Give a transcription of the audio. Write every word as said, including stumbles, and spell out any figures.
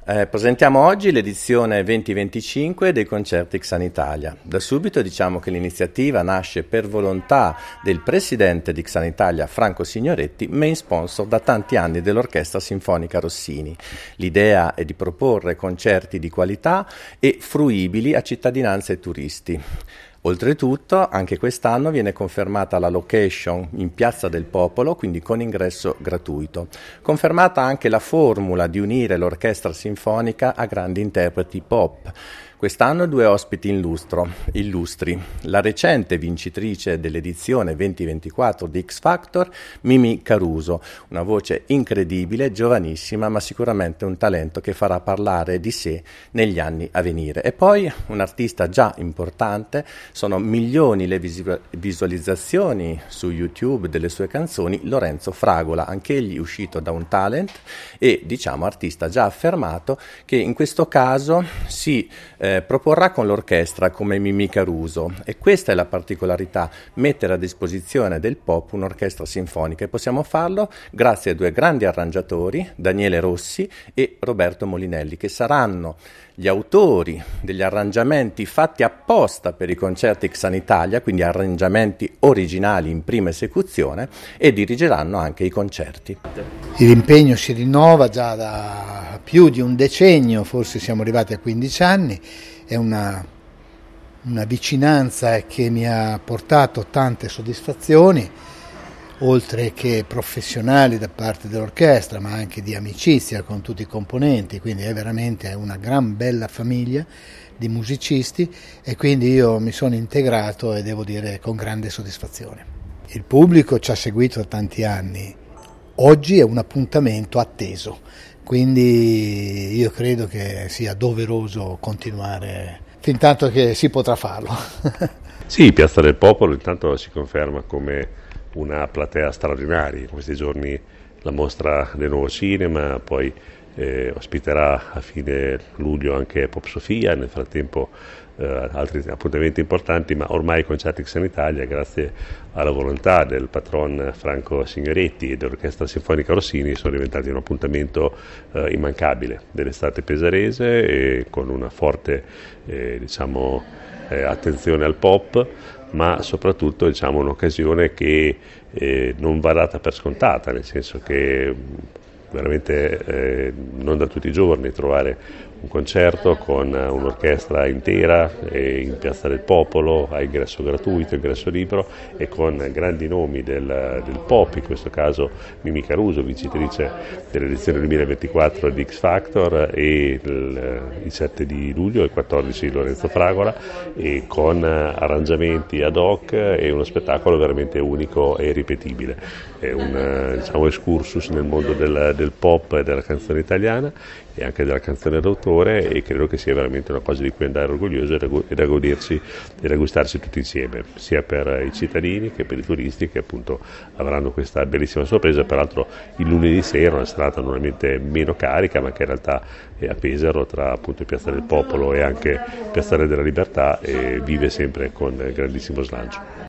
Eh, presentiamo oggi l'edizione duemilaventicinque dei concerti Xan Italia. Da subito diciamo che l'iniziativa nasce per volontà del presidente di Xan Italia, Franco Signoretti, main sponsor da tanti anni dell'Orchestra Sinfonica Rossini. L'idea è di proporre concerti di qualità e fruibili a cittadinanza e turisti. Oltretutto, anche quest'anno viene confermata la location in Piazza del Popolo, quindi con ingresso gratuito. Confermata anche la formula di unire l'orchestra sinfonica a grandi interpreti pop. Quest'anno due ospiti illustro, illustri, la recente vincitrice dell'edizione duemilaventiquattro di X Factor, Mimi Caruso, una voce incredibile, giovanissima, ma sicuramente un talento che farà parlare di sé negli anni a venire. E poi un artista già importante, sono milioni le visualizzazioni su YouTube delle sue canzoni, Lorenzo Fragola, anch'egli uscito da un talent e diciamo artista già affermato che in questo caso si eh, proporrà con l'orchestra come Mimi Caruso, e questa è la particolarità, mettere a disposizione del pop un'orchestra sinfonica, e possiamo farlo grazie a due grandi arrangiatori, Daniele Rossi e Roberto Molinelli, che saranno gli autori degli arrangiamenti fatti apposta per i concerti Xan Italia, quindi arrangiamenti originali in prima esecuzione, e dirigeranno anche i concerti. L'impegno si rinnova già da più di un decennio, forse siamo arrivati a quindici anni, è una, una vicinanza che mi ha portato tante soddisfazioni, oltre che professionali da parte dell'orchestra, ma anche di amicizia con tutti i componenti, quindi è veramente una gran bella famiglia di musicisti, e quindi io mi sono integrato e devo dire con grande soddisfazione. Il pubblico ci ha seguito da tanti anni, oggi è un appuntamento atteso, quindi io credo che sia doveroso continuare fin tanto che si potrà farlo. Sì, Piazza del Popolo intanto si conferma come una platea straordinaria. In questi giorni la mostra del nuovo cinema, poi eh, ospiterà a fine luglio anche Pop Sofia, nel frattempo eh, altri appuntamenti importanti, ma ormai i concerti Xan Italia, grazie alla volontà del patron Franco Signoretti e dell'Orchestra Sinfonica Rossini, sono diventati un appuntamento eh, immancabile dell'estate pesarese, e con una forte eh, diciamo, eh, attenzione al pop, ma soprattutto diciamo, un'occasione che eh, non va data per scontata, nel senso che veramente eh, non da tutti i giorni trovare un concerto con un'orchestra intera eh, in Piazza del Popolo, a ingresso gratuito, ingresso libero, e con grandi nomi del, del pop, in questo caso Mimi Caruso, vincitrice dell'edizione duemilaventiquattro di X Factor, e il, il sette di luglio e il quattordici Lorenzo Fragola, e con arrangiamenti ad hoc e uno spettacolo veramente unico e ripetibile. È un diciamo, excursus nel mondo del, del pop e della canzone italiana e anche della canzone d'autore, e credo che sia veramente una cosa di cui andare orgoglioso e da godersi e da gustarsi tutti insieme, sia per i cittadini che per i turisti, che appunto avranno questa bellissima sorpresa. Peraltro il lunedì sera una serata normalmente meno carica, ma che in realtà è a Pesaro, tra appunto Piazza del Popolo e anche Piazzale della Libertà, e vive sempre con grandissimo slancio.